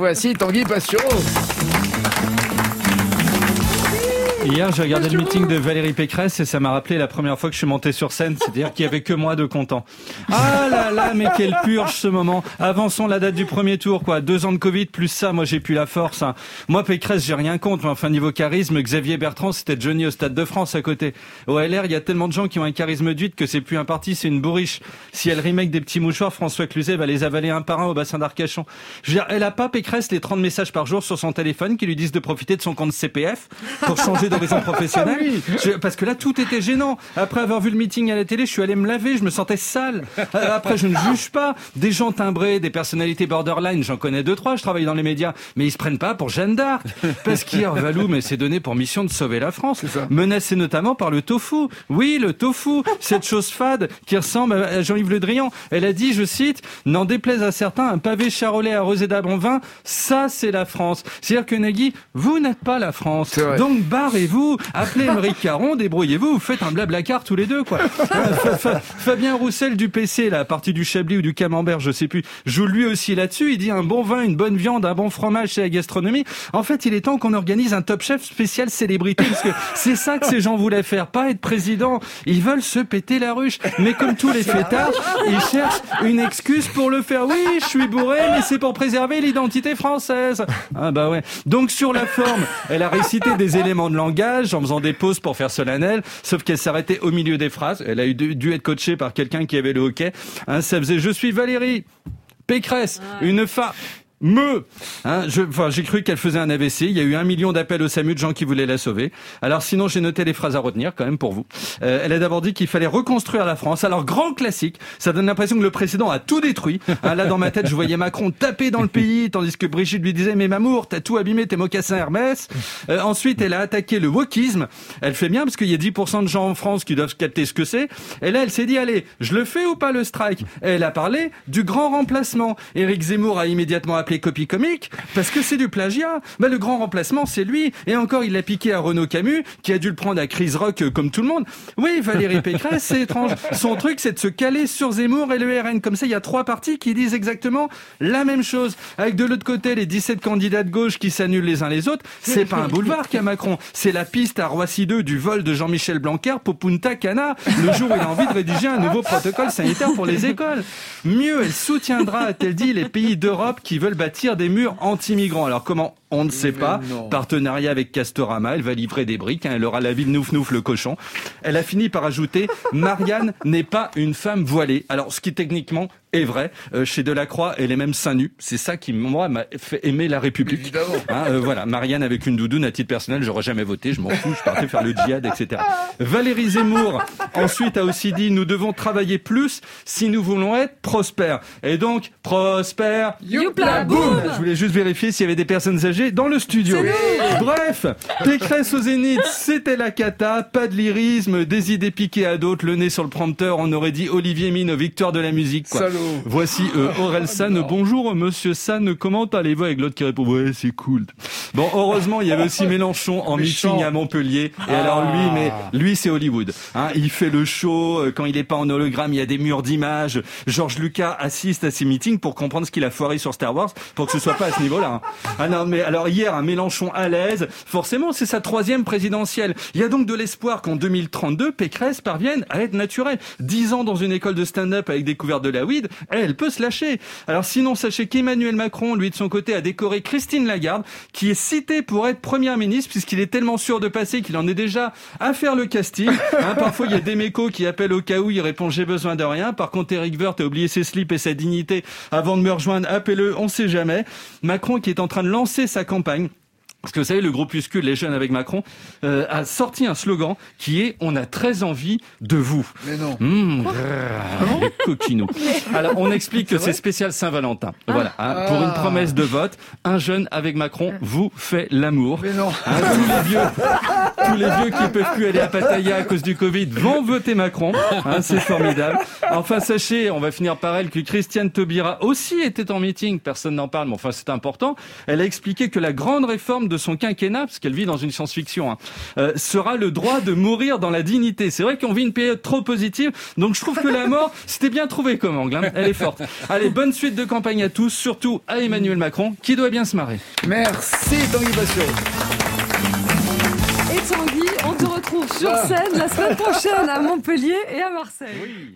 voici Tanguy Pastureau. Hier, j'ai regardé le meeting de Valérie Pécresse et ça m'a rappelé la première fois que je suis monté sur scène, c'est-à-dire qu'il y avait que moi de content. Ah là là, mais quelle purge ce moment. Avançons la date du premier tour, quoi. 2 ans de Covid, plus ça, moi j'ai plus la force. Hein. Moi, Pécresse, j'ai rien contre, mais enfin, niveau charisme, Xavier Bertrand, c'était Johnny au Stade de France à côté. Au LR, il y a tellement de gens qui ont un charisme d'huître que c'est plus un parti, c'est une bourriche. Si elle remake des petits mouchoirs, François Cluzet va les avaler un par un au bassin d'Arcachon. Je veux dire, elle a pas, Pécresse, les 30 messages par jour sur son téléphone qui lui disent de profiter de son compte CPF pour changer d'horizon professionnel. Parce que là, tout était gênant. Après avoir vu le meeting à la télé, je suis allé me laver, je me sentais sale. Après, je ne juge pas. Des gens timbrés, des personnalités borderline, j'en connais 2-3, je travaille dans les médias, mais ils se prennent pas pour Jeanne d'Arc. Parce qu'hier, Valou, mais c'est donné pour mission de sauver la France. Menacé notamment par le tofu. Oui, le tofu, cette chose fade qui ressemble à Jean-Yves Le Drian. Elle a dit, je cite, n'en déplaise à certains, un pavé charolais arrosé d'arbres en vin, ça c'est la France. C'est-à-dire que Nagui, vous n'êtes pas la France. Donc barrez-vous. Appelez Émeric Caron, débrouillez-vous, vous faites un blablacar tous les deux, quoi. Fabien Roussel du PC, la partie du Chablis ou du Camembert, je sais plus, joue lui aussi là-dessus. Il dit un bon vin, une bonne viande, un bon fromage, c'est la gastronomie. En fait, il est temps qu'on organise un Top Chef spécial célébrité, parce que c'est ça que ces gens voulaient faire, pas être président. Ils veulent se péter la ruche. Mais comme tous les fêtards, ils cherchent une excuse pour le faire. Oui, je suis bourré, mais c'est pour préserver l'identité française. Ah bah ouais. Donc sur la forme, elle a récité des éléments de langage, en faisant des pauses pour faire solennel, sauf qu'elle s'arrêtait au milieu des phrases. Elle a dû être coachée par quelqu'un qui avait le hockey. Hein, ça faisait « Je suis Valérie Pécresse, une femme... » j'ai cru qu'elle faisait un AVC. Il y a eu 1 million d'appels au SAMU de gens qui voulaient la sauver. Alors sinon, j'ai noté les phrases à retenir quand même pour vous. Elle a d'abord dit qu'il fallait reconstruire la France. Alors grand classique, ça donne l'impression que le précédent a tout détruit. Là dans ma tête, je voyais Macron taper dans le pays, tandis que Brigitte lui disait « Mais Mamour, t'as tout abîmé, tes mocassins Hermès ». Ensuite, elle a attaqué le wokisme. Elle fait bien parce qu'il y a 10% de gens en France qui doivent capter ce que c'est. Et là, elle s'est dit « Allez, je le fais ou pas le strike ?» Elle a parlé du grand remplacement. Éric Zemmour a immédiatement appelé copie comique parce que c'est du plagiat. Le grand remplacement, c'est lui. Et encore, il l'a piqué à Renaud Camus, qui a dû le prendre à Chris Rock comme tout le monde. Oui, Valérie Pécresse, c'est étrange. Son truc, c'est de se caler sur Zemmour et le RN. Comme ça, il y a 3 partis qui disent exactement la même chose. Avec de l'autre côté, les 17 candidats de gauche qui s'annulent les uns les autres. C'est pas un boulevard qu'a Macron. C'est la piste à Roissy 2 du vol de Jean-Michel Blanquer pour Punta Cana, le jour où il a envie de rédiger un nouveau protocole sanitaire pour les écoles. Mieux, elle soutiendra, a-t-elle dit, les pays d'Europe qui veulent bâtir des murs anti-migrants. Alors comment ? On ne sait pas. Partenariat avec Castorama, elle va livrer des briques, elle aura la vie de Nouf Nouf le cochon. Elle a fini par ajouter « Marianne n'est pas une femme voilée ». Alors, ce qui techniquement est vrai, chez Delacroix, elle est même seins nus. C'est ça qui, moi, m'a fait aimer la République. Voilà, Marianne avec une doudoune, à titre personnel, j'aurais jamais voté, je m'en fous, je partais faire le djihad, etc. Valérie Zemmour, ensuite, a aussi dit « Nous devons travailler plus si nous voulons être prospères ». Et donc, prospère, youpla boum. Je voulais juste vérifier s'il y avait des personnes âgées dans le studio. Bref, Pécresse au Zénith, c'était la cata, pas de lyrisme, des idées piquées à d'autres, le nez sur le prompteur, on aurait dit Olivier Mine, victoire de la musique, quoi. Salaud. Voici Aurel San. Bonjour monsieur San, comment allez-vous? Avec l'autre qui répond ouais, c'est cool. Bon, heureusement, il y avait aussi Mélenchon en meeting à Montpellier. Et alors lui c'est Hollywood. Il fait le show, quand il est pas en hologramme, il y a des murs d'images. Georges Lucas assiste à ces meetings pour comprendre ce qu'il a foiré sur Star Wars, pour que ce soit pas à ce niveau-là. Ah non, mais alors hier, un Mélenchon à l'aise, forcément, c'est sa 3e présidentielle. Il y a donc de l'espoir qu'en 2032, Pécresse parvienne à être naturelle. 10 ans dans une école de stand-up avec des couverts de la weed, elle peut se lâcher. Alors sinon, sachez qu'Emmanuel Macron, lui de son côté, a décoré Christine Lagarde, qui est citée pour être première ministre, puisqu'il est tellement sûr de passer qu'il en est déjà à faire le casting. Parfois, il y a des mécos qui appellent au cas où, il répond j'ai besoin de rien. Par contre, Éric Woerth a oublié ses slips et sa dignité avant de me rejoindre. Appelez-le, on sait jamais. Macron qui est en train de lancer sa campagne. Parce que vous savez, le groupuscule Les Jeunes avec Macron a sorti un slogan qui est « On a très envie de vous ». Mais non. Les coquinous. Alors, on explique que c'est spécial Saint-Valentin. Voilà. Pour une promesse de vote, un jeune avec Macron vous fait l'amour. Mais non. Tous les vieux qui peuvent plus aller à Pattaya à cause du Covid vont voter Macron. C'est formidable. Enfin, sachez, on va finir par elle, que Christiane Taubira aussi était en meeting. Personne n'en parle, mais enfin, c'est important. Elle a expliqué que la grande réforme de son quinquennat, parce qu'elle vit dans une science-fiction, sera le droit de mourir dans la dignité. C'est vrai qu'on vit une période trop positive, donc je trouve que la mort, c'était bien trouvé comme angle. Elle est forte. Allez, bonne suite de campagne à tous, surtout à Emmanuel Macron, qui doit bien se marrer. Merci Tanguy Bastiot. Et Tanguy, on te retrouve sur scène la semaine prochaine à Montpellier et à Marseille. Oui.